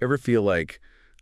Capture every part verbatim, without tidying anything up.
Ever feel like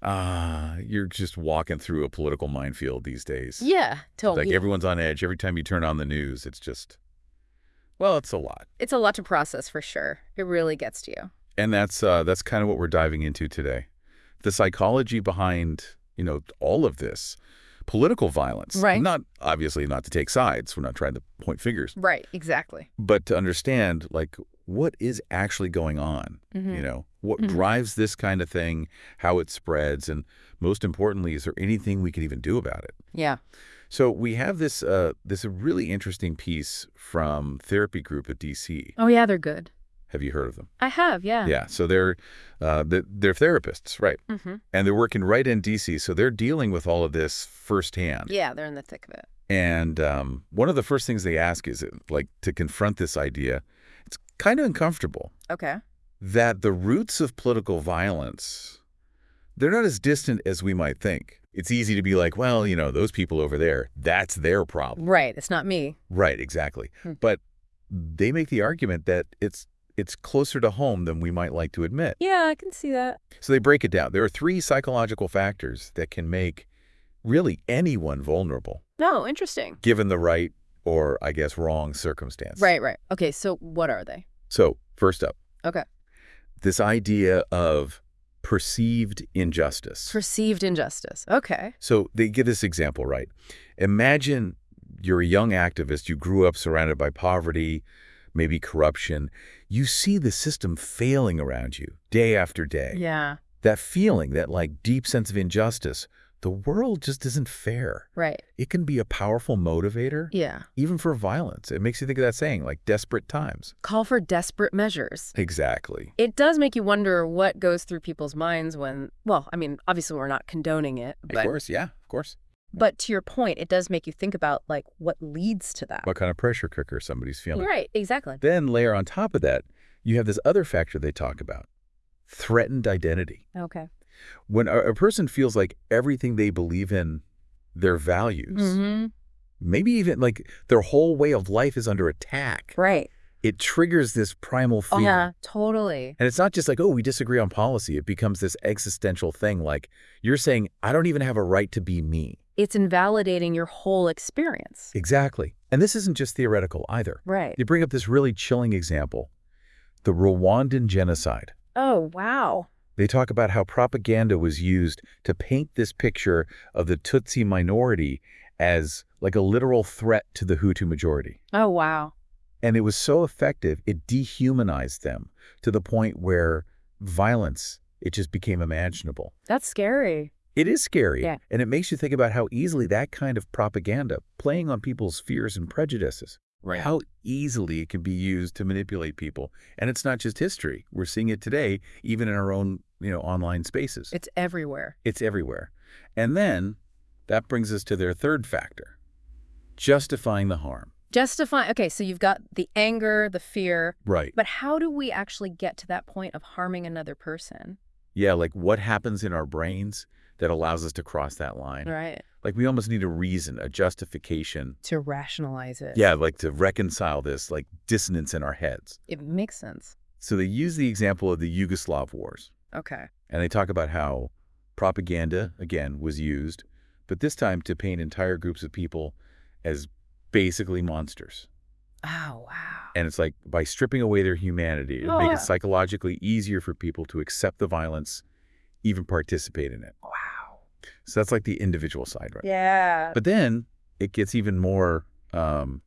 ah, you're just walking through a political minefield these days? Yeah, Like totally. everyone's on edge. Every time you turn on the news, it's just, well, it's a lot. It's a lot to process for sure. It really gets to you. And that's uh, that's kind of what we're diving into today. The psychology behind, you know, all of this. Political violence. Right. Not, obviously, not to take sides. We're not trying to point fingers. Right, exactly. But to understand, like, what is actually going on, Mm-hmm. you know, what Mhm. drives this kind of thing, how it spreads, and most importantly, is there anything we can even do about it? Yeah. So we have this uh, this really interesting piece from Therapy Group at D C. Oh, yeah, they're good. Have you heard of them? I have, yeah. Yeah, so they're, uh, they're, they're therapists, right? Mm-hmm. And they're working right in D C, so they're dealing with all of this firsthand. Yeah, they're in the thick of it. And um, one of the first things they ask is, like, to confront this idea, it's kind of uncomfortable, Okay. that the roots of political violence, they're not as distant as we might think. It's easy to be like, well, you know, those people over there, that's their problem. Right, it's not me. Right, exactly. Hmm. But they make the argument that it's it's closer to home than we might like to admit. Yeah, I can see that. So they break it down. There are three psychological factors that can make really anyone vulnerable, No, interesting. given the right or, I guess, wrong circumstance. Right, right. Okay, so what are they? So, first up, Okay. this idea of perceived injustice. Perceived injustice. Okay. So they give this example, right? Imagine you're a young activist, you grew up surrounded by poverty, maybe corruption. You see the system failing around you day after day. Yeah. That feeling, that like deep sense of injustice, the world just isn't fair. Right. It can be a powerful motivator, Yeah. even for violence. It makes you think of that saying, like desperate times. Call for desperate measures. Exactly. It does make you wonder what goes through people's minds when, well, I mean, obviously we're not condoning it, Of but course, yeah, of course. but to your point, it does make you think about like what leads to that. What kind of pressure cooker somebody's feeling. Right, exactly. Then layer on top of that, you have this other factor they talk about, threatened identity. Okay. When a, a person feels like everything they believe in, their values, Mm-hmm. maybe even like their whole way of life is under attack, Right. it triggers this primal Oh, fear. yeah, totally. And it's not just like, oh, we disagree on policy. It becomes this existential thing like you're saying, I don't even have a right to be me. It's invalidating your whole experience. Exactly. And this isn't just theoretical either. Right. You bring up this really chilling example, the Rwandan genocide. Oh, wow. They talk about how propaganda was used to paint this picture of the Tutsi minority as like a literal threat to the Hutu majority. Oh, wow. And it was so effective, it dehumanized them to the point where violence, it just became imaginable. That's scary. It is scary. Yeah. And it makes you think about how easily that kind of propaganda, playing on people's fears and prejudices, Right. how easily it can be used to manipulate people. And it's not just history. We're seeing it today, even in our own, you know, online spaces. It's everywhere. It's everywhere. And then that brings us to their third factor, justifying the harm. Justify. Okay, so you've got the anger, the fear, Right. but how do we actually get to that point of harming another person? Yeah, like what happens in our brains that allows us to cross that line? Right. Like we almost need a reason, a justification. To rationalize it. Yeah, like to reconcile this, like dissonance in our heads. It makes sense. So they use the example of the Yugoslav wars, Okay. and they talk about how propaganda, again, was used, but this time to paint entire groups of people as basically monsters. Oh, wow. And it's like by stripping away their humanity, it Oh, make yeah. it psychologically easier for people to accept the violence, even participate in it. Wow. So that's like the individual side, right? Yeah. But then it gets even more, um,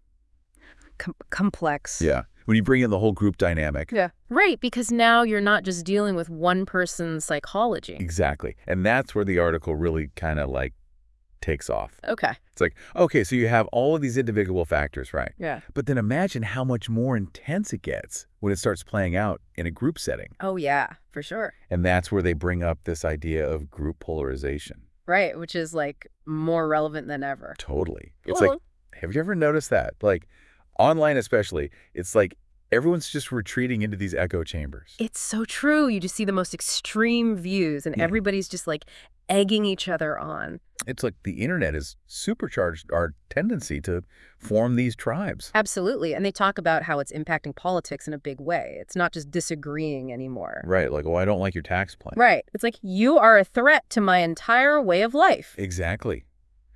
Com- complex. yeah, when you bring in the whole group dynamic. Yeah. Right, because now you're not just dealing with one person's psychology. Exactly. And that's where the article really kind of like takes off. Okay. It's like, okay, so you have all of these individual factors, right? Yeah. But then imagine how much more intense it gets when it starts playing out in a group setting. Oh, yeah, for sure. And that's where they bring up this idea of group polarization. Right, which is like more relevant than ever. Totally. It's Well- like, have you ever noticed that? Like online especially, it's like Everyone's just retreating into these echo chambers. It's so true. You just see the most extreme views, and Yeah. everybody's just like egging each other on. It's like the internet has supercharged our tendency to form these tribes. Absolutely. And they talk about how it's impacting politics in a big way. It's not just disagreeing anymore. Right, like, oh, I don't like your tax plan. Right. It's like, you are a threat to my entire way of life. Exactly.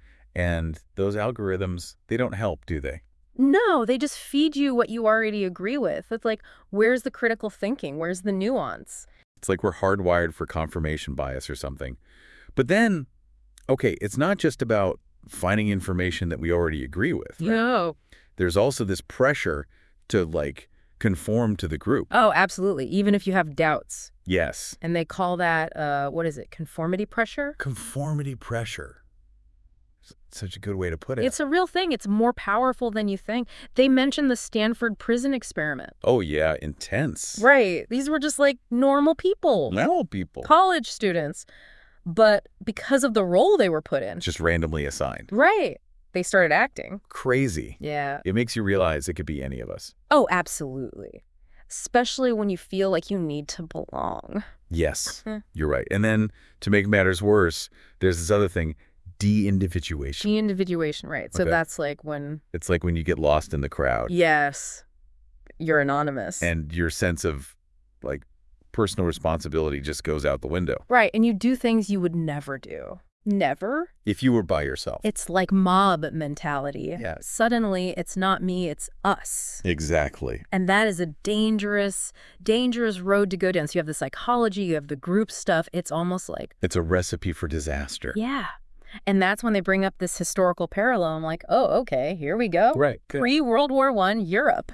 And those algorithms, they don't help, do they? No, they just feed you what you already agree with. It's like, where's the critical thinking? Where's the nuance? It's like we're hardwired for confirmation bias or something. But then, okay, it's not just about finding information that we already agree with. Right? No. There's also this pressure to, like, conform to the group. Oh, absolutely. Even if you have doubts. Yes. And they call that, uh, what is it, conformity pressure? Conformity pressure. S- Such a good way to put it. It's a real thing. It's more powerful than you think. They mentioned the Stanford prison experiment. Oh, yeah, intense. Right. These were just like normal people. Now people. College students. But because of the role they were put in. Just randomly assigned. Right. They started acting. Crazy. Yeah. It makes you realize it could be any of us. Oh, absolutely. Especially when you feel like you need to belong. Yes, you're right. And then, to make matters worse, there's this other thing, de-individuation. De-individuation, right. So Okay. that's like when, It's like when you get lost in the crowd yes, you're anonymous. and your sense of, like, personal responsibility just goes out the window. Right. And you do things you would never do. Never. If you were by yourself. It's like mob mentality. Yeah. Suddenly, it's not me, it's us. Exactly. And that is a dangerous, dangerous road to go down. So you have the psychology, you have the group stuff. It's almost like, It's a recipe for disaster. yeah. And that's when they bring up this historical parallel. I'm like, oh, okay, here we go. Right. Good. Pre-World War One Europe.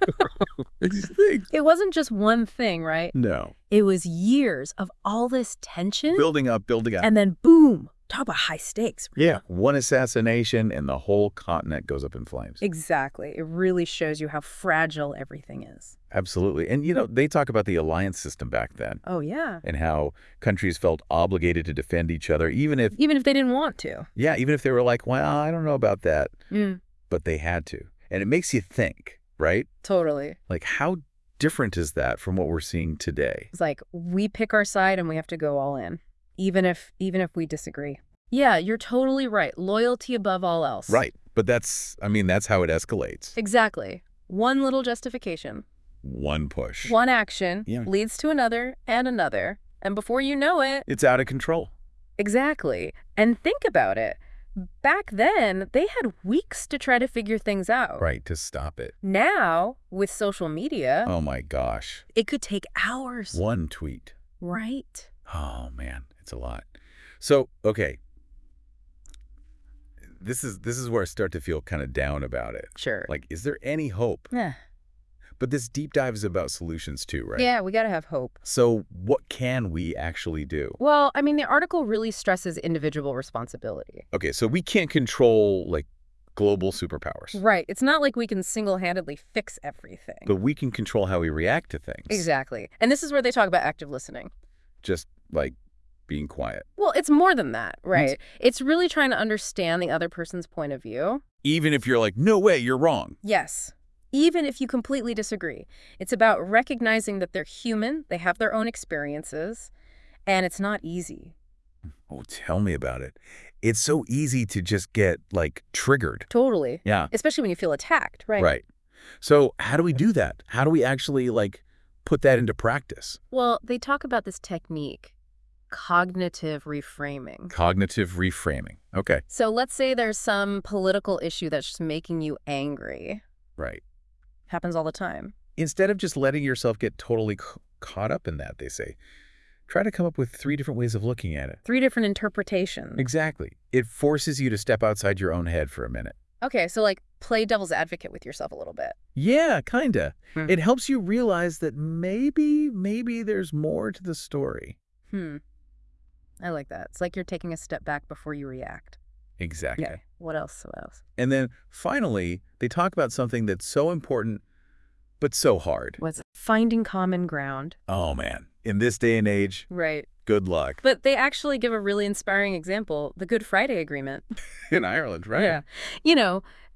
These things. It wasn't just one thing, right? No. It was years of all this tension. Building up, building up. And then boom, talk about high stakes. Yeah. One assassination and the whole continent goes up in flames. Exactly. It really shows you how fragile everything is. Absolutely. And, you know, they talk about the alliance system back then Oh, yeah. and how countries felt obligated to defend each other, even if, Even if they didn't want to. yeah, even if they were like, well, I don't know about that, Mm, but they had to. And it makes you think, right? totally. Like, how different is that from what we're seeing today? It's like we pick our side and we have to go all in, even if even if we disagree. Yeah, you're totally right. Loyalty above all else. Right. But that's, I mean, that's how it escalates. Exactly. One little justification, One push. one action Yeah. leads to another and another. And before you know it, It's out of control. exactly. And think about it. Back then, they had weeks to try to figure things out. Right. To stop it. Now, with social media, Oh, my gosh. it could take hours. One tweet. Right. Oh, man. It's a lot. So, okay. This is this is where I start to feel kind of down about it. Sure. Like, is there any hope? Yeah. But this deep dive is about solutions too, right? Yeah, we got to have hope. So what can we actually do? Well, I mean, the article really stresses individual responsibility. Okay, so we can't control, like, global superpowers. Right. It's not like we can single-handedly fix everything. But we can control how we react to things. Exactly. And this is where they talk about active listening. Just, like, being quiet. Well, it's more than that, right? It's really trying to understand the other person's point of view. Even if you're like, no way, you're wrong. Yes. Even if you completely disagree. It's about recognizing that they're human, they have their own experiences, and it's not easy. Oh, tell me about it. It's so easy to just get, like, triggered. Totally. Yeah. Especially when you feel attacked, right? Right. So how do we do that? How do we actually, like, put that into practice? Well, they talk about this technique, cognitive reframing. Cognitive reframing. Okay. So let's say there's some political issue that's just making you angry. Right. Happens all the time. Instead of just letting yourself get totally c- caught up in that, they say, try to come up with three different ways of looking at it. Three different interpretations. Exactly. It forces you to step outside your own head for a minute. Okay, so like play devil's advocate with yourself a little bit. Yeah, kinda. Hmm. It helps you realize that maybe, maybe there's more to the story. Hmm. I like that. It's like you're taking a step back before you react. Exactly. Okay. What else? What else? And then finally, they talk about something that's so important, but so hard. What's finding common ground? Oh, man. In this day and age, Right. good luck. But they actually give a really inspiring example, the Good Friday Agreement. In Ireland, right? Yeah. You know,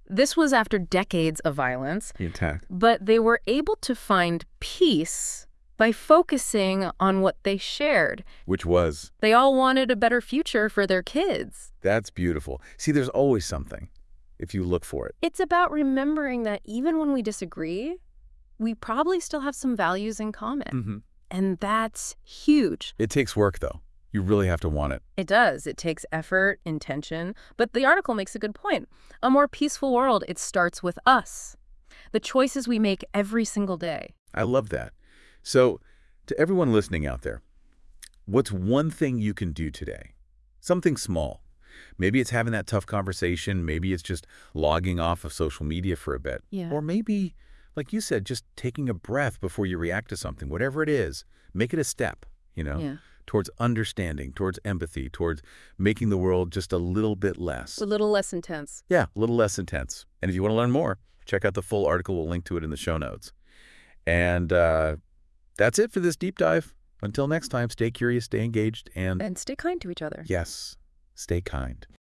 This was after decades of violence, The attack. but they were able to find peace by focusing on what they shared. Which was, They all wanted a better future for their kids. that's beautiful. See, there's always something, if you look for it. It's about remembering that even when we disagree, we probably still have some values in common. Mm-hmm. And that's huge. It takes work, though. You really have to want it. It does. It takes effort, intention. But the article makes a good point. A more peaceful world, it starts with us. The choices we make every single day. I love that. So, to everyone listening out there, what's one thing you can do today? Something small. Maybe it's having that tough conversation. Maybe it's just logging off of social media for a bit. Yeah. Or maybe, like you said, just taking a breath before you react to something. Whatever it is, make it a step, you know, Yeah. towards understanding, towards empathy, towards making the world just a little bit less. A little less intense. Yeah, a little less intense. And if you want to learn more, check out the full article. We'll link to it in the show notes. And uh, that's it for this deep dive. Until next time, stay curious, stay engaged, and And stay kind to each other. yes, stay kind.